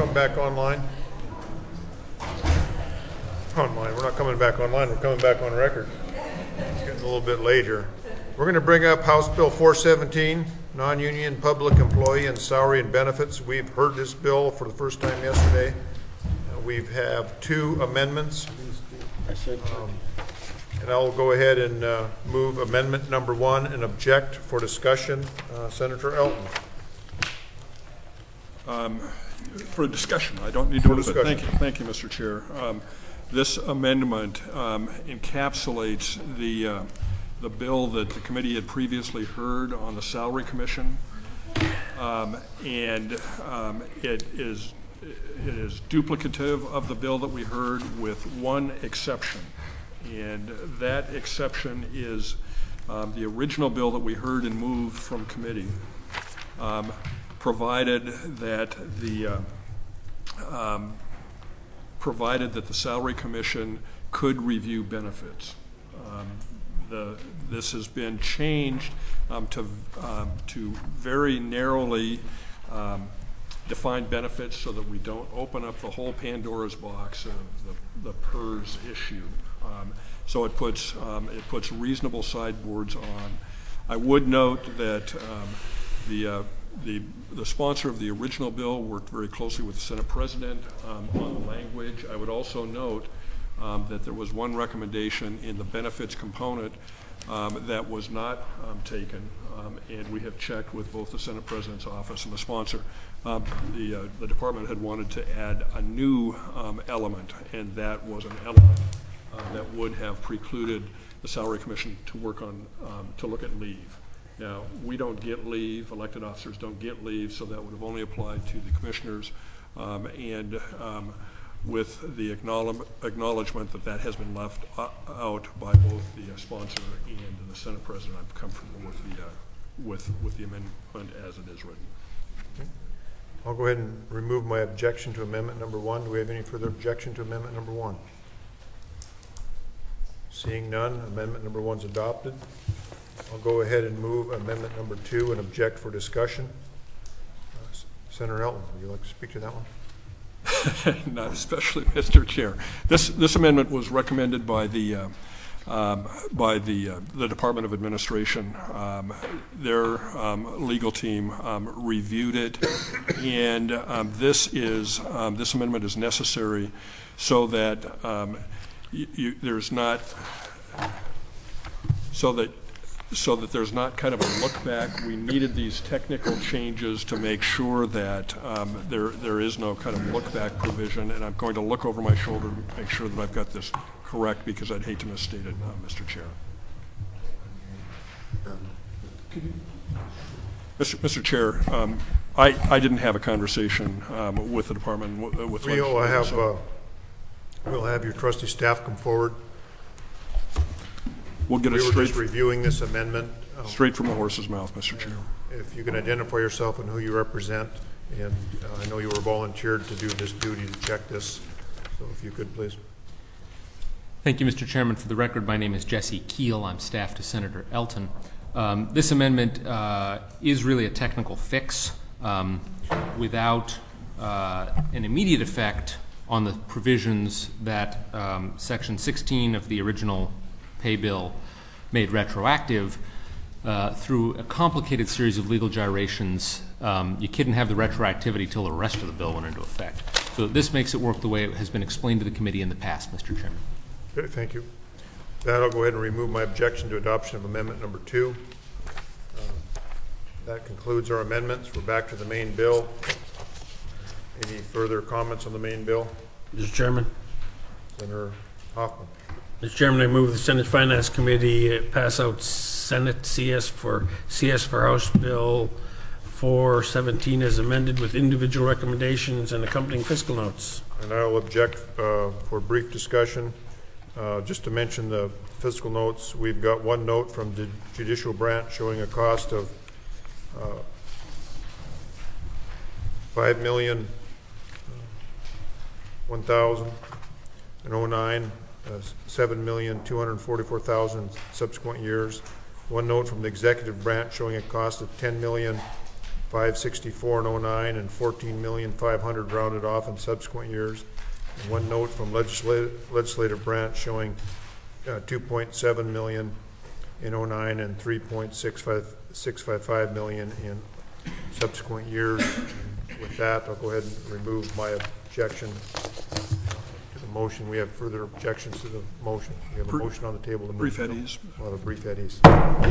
come back online? Online. We're not coming back online. We're coming back on record. It's getting a little bit later. We're going to bring up House Bill 417, non-union public employee and salary and benefits. We've heard this bill for the first time yesterday. We have 2 amendments. And I'll go ahead and move amendment number 1 and object for discussion. Senator Elton. For discussion, I don't need to move it. Thank you, Mr. Chair. This amendment encapsulates the bill that the committee had previously heard on the Salary Commission, and it is duplicative of the bill that we heard with one exception, and that exception is the original bill that we heard and moved from committee, provided that the Salary Commission could review benefits. This has been changed to very narrowly define benefits so that we don't open up the whole Pandora's box of the PERS issue. So it puts reasonable sideboards on. I would note that the sponsor of the original bill worked very closely with the Senate President on the language. I would also note that there was one recommendation in the benefits component that was not taken, and we have checked with both the Senate President's office and the sponsor. The department had wanted to add a new element, and that was an element that would have precluded the Salary Commission to work on to look at leave. Now, we don't get leave, elected officers don't get leave, so that would have only applied to the commissioners, and with the acknowledgement that that has been left out by both the sponsor and the Senate President, I'm comfortable with the amendment as it is written. Okay. I'll go ahead and remove my objection to amendment number 1. Do we have any further objection to amendment number 1? Seeing none, amendment number 1 is adopted. I'll go ahead and move amendment number 2 and object for discussion. Senator Elton, would you like to speak to that one? Not especially, Mr. Chair. This amendment was recommended by the Department of Administration. Their legal team reviewed it, and this amendment is necessary so that there's not kind of a look back. We needed these technical changes to make sure that there is no kind of look back provision, and I'm going to look over my shoulder to make sure that I've got this correct because I'd hate to misstate it, Mr. Chair. Mr. Chair, I didn't have a conversation with the department with we'll have your trustee staff come forward. We'll get we were just reviewing this amendment. Straight from the horse's mouth, Mr. Chair. If you can identify yourself and who you represent, and I know you were volunteered to do this duty to check this, so if you could, please. Thank you, Mr. Chairman. For the record, my name is Jesse Keel. I'm staff to Senator Elton. This amendment is really a technical fix without an immediate effect on the provisions that Section 16 of the original pay bill made retroactive through a complicated series of legal gyrations. You couldn't have the retroactivity till the rest of the bill went into effect. So this makes it work the way it has been explained to the committee in the past, Mr. Chairman. Okay, thank you. With that, I'll go ahead and remove my objection to adoption of amendment number 2. That concludes our amendments. We're back to the main bill. Any further comments on the main bill? Mr. Chairman. Senator Hoffman. Mr. Chairman, I move the Senate Finance Committee pass out Senate CS for House Bill 417 as amended with individual recommendations and accompanying fiscal notes. And I will object for brief discussion. Just to mention the fiscal notes, we've got one note from the judicial branch showing a cost of $5,001,009, $7,244,000 subsequent years. One note from the executive branch showing a cost of $10,000,000 $564,009 and $14,500,000 rounded off in subsequent years. And one note from legislative branch showing $2.7 million in 09 and $3.655 million in subsequent years. And with that, I'll go ahead and remove my objection to the motion. We have further objections to the motion. We have a motion on the table. To brief eddies. Well, the brief eddies.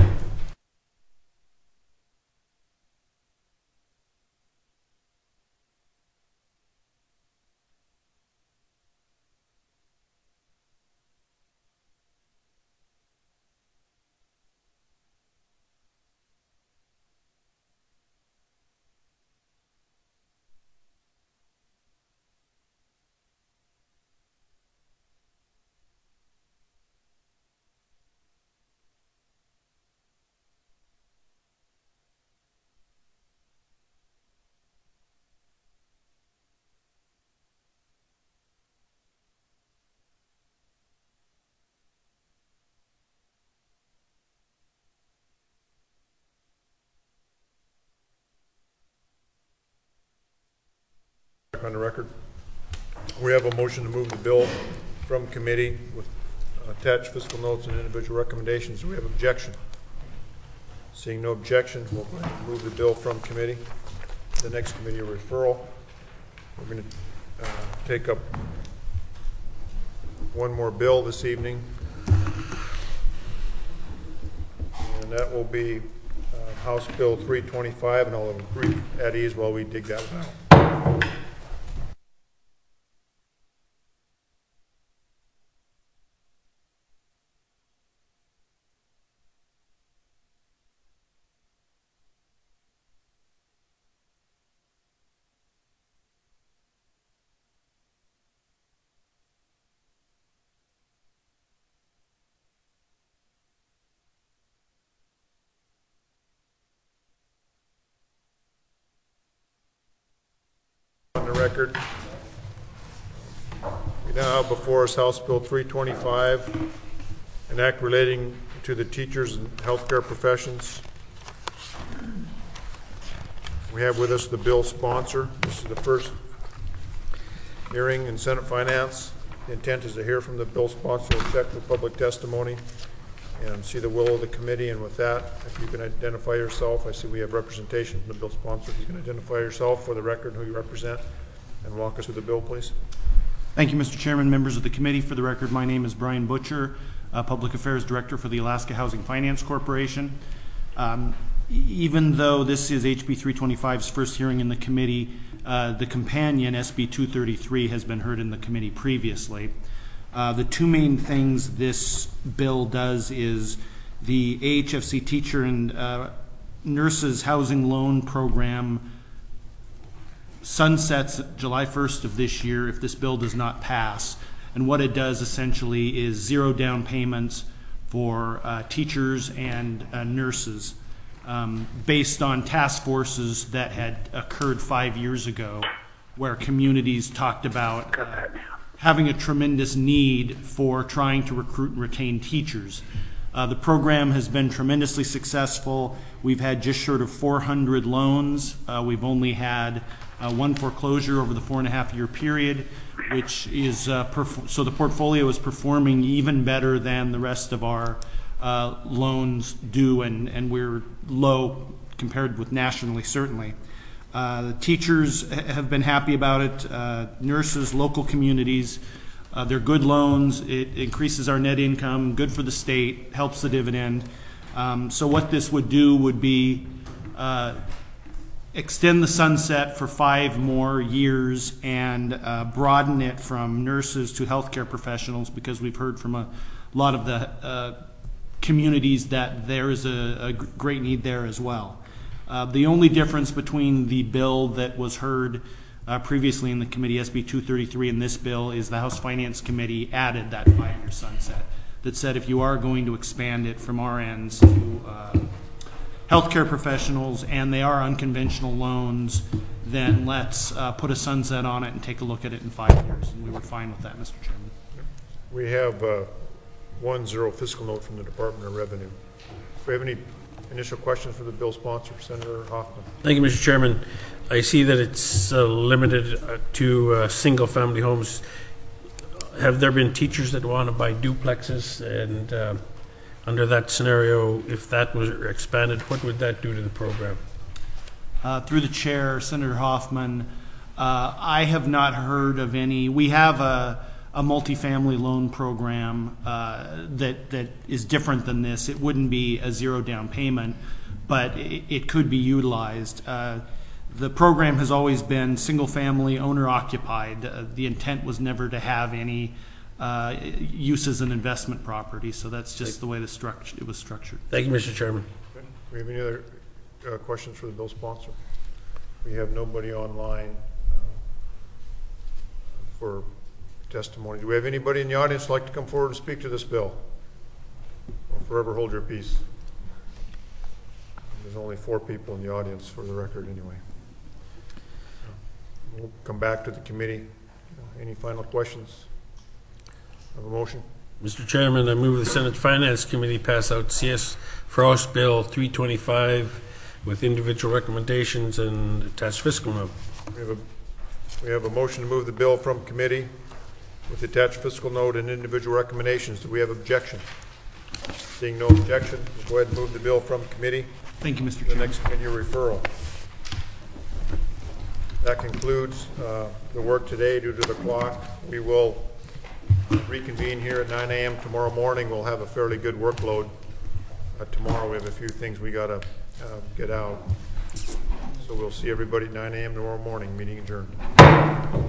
On the record, we have a motion to move the bill from committee with attached fiscal notes and individual recommendations. Do we have objection? Seeing no objection, we'll move the bill from committee. The next committee referral. We're going to take up one more bill this evening, and that will be House Bill 325, and I'll have a brief at ease while we dig that one out. On the record, we now have before us House Bill 325, an act relating to the teachers and healthcare professions. We have with us the bill sponsor. This is the first hearing in Senate Finance. The intent is to hear from the bill sponsor, check for public testimony, and see the will of the committee. And with that, if you can identify yourself, I see we have representation from the bill sponsor. If you can identify yourself for the record, who you represent, and walk us through the bill, please. Thank you, Mr. Chairman, members of the committee. For the record, my name is Brian Butcher, Public Affairs Director for the Alaska Housing Finance Corporation. Even though this is HB 325's first hearing in the committee, the companion, SB 233, has been heard in the committee previously. The two main things this bill does is the AHFC teacher and nurses housing loan program sunsets July 1st of this year if this bill does not pass. And what it does essentially is zero down payments for teachers and nurses based on task forces that had occurred 5 years ago, where communities talked about having a tremendous need for trying to recruit and retain teachers. The program has been tremendously successful. We've had just short of 400 loans. We've only had one foreclosure over the 4.5-year period, which is so the portfolio is performing even better than the rest of our loans do, and we're low compared with nationally, certainly. The teachers have been happy about it. Nurses, local communities, they're good loans. It increases our net income, good for the state, helps the dividend. So what this would do would be extend the sunset for 5 more years and broaden it from nurses to healthcare professionals, because we've heard from a lot of the communities that there is a great need there as well. The only difference between the bill that was heard previously in the committee, SB 233, and this bill is the House Finance Committee added that 5-year sunset that said if you are going to expand it from our ends to healthcare professionals and they are unconventional loans, then let's put a sunset on it and take a look at it in 5 years. And we were fine with that, Mr. Chairman. We have 1-0 fiscal note from the Department of Revenue. If we have any initial questions for the bill sponsor, Senator Hoffman. Thank you, Mr. Chairman. I see that it's limited to single-family homes. Have there been teachers that want to buy duplexes? And under that scenario, if that was expanded, what would that do to the program? Through the chair, Senator Hoffman, I have not heard of any. We have a multifamily loan program that is different than this. It wouldn't be a zero down payment, but it could be utilized. The program has always been single-family, owner-occupied. The intent was never to have any use as an investment property, so that's just the way it was structured. Thank you, Mr. Chairman. Okay. Do we have any other questions for the bill sponsor? We have nobody online for testimony. Do we have anybody in the audience who'd like to come forward and speak to this bill? Or forever hold your peace. There's only 4 people in the audience for the record anyway. We'll come back to the committee. Any final questions? Have a motion? Mr. Chairman, I move the Senate Finance Committee pass out CS for House Bill 325 with individual recommendations and attached fiscal note. We have a motion to move the bill from committee with attached fiscal note and individual recommendations. Do we have objection? Seeing no objection, we'll go ahead and move the bill from committee. Thank you, Mr. The Chairman. next committee referral. That concludes the work today due to the clock. We will reconvene here at 9 a.m. tomorrow morning. We'll have a fairly good workload. Tomorrow we have a few things we got to get out. So we'll see everybody at 9 a.m. tomorrow morning. Meeting adjourned.